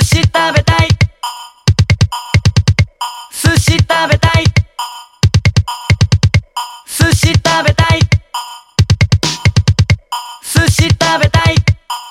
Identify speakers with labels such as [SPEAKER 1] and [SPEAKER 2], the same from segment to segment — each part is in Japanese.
[SPEAKER 1] 司食べたい寿司食べたい寿司食べたい寿司食べたい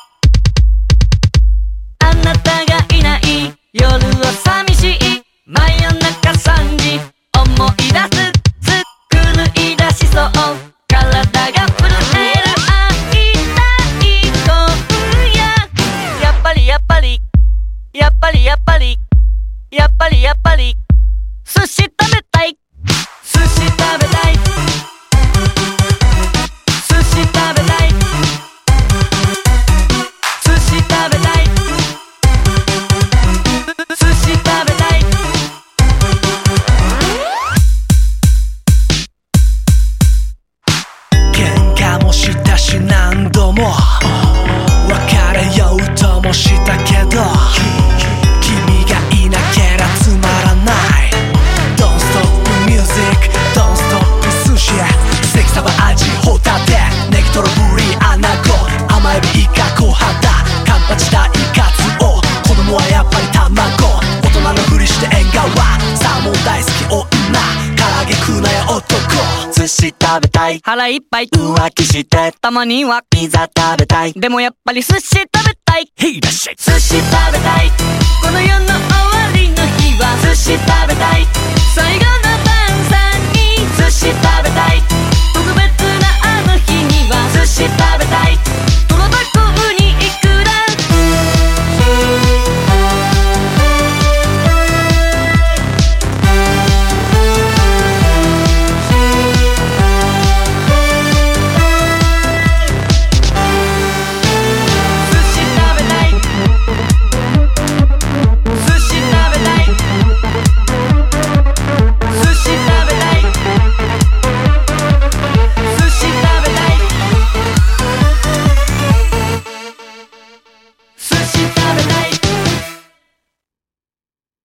[SPEAKER 1] あなたがいない夜は寂しい真夜中3時思い出す狂い出しそう体が震える会いたい今夜やっぱりやっぱりやっぱりやっぱりやっぱりやっぱり寿司食べたい寿司食べたい寿司食べたい寿司食べたい寿司食べたい
[SPEAKER 2] 喧嘩もしたし何度も別れようともしたけど君がいなけりゃつまらない Don't stop music Don't stop 寿司関サバ味ホタテネギトロブリアナゴ甘エビイカ小肌カンパチ大カツオ子供はやっぱり卵大人のふりして縁側サーモン大好き女唐揚げ食うなよ男寿司食べたい
[SPEAKER 1] 腹いっぱい
[SPEAKER 2] 浮気して
[SPEAKER 1] たまには
[SPEAKER 2] ピザ食べたい
[SPEAKER 1] でもやっぱり寿司食べたい
[SPEAKER 2] へいらっしゃい
[SPEAKER 1] 寿司食べたいこの世の終わりの日は寿司食べたい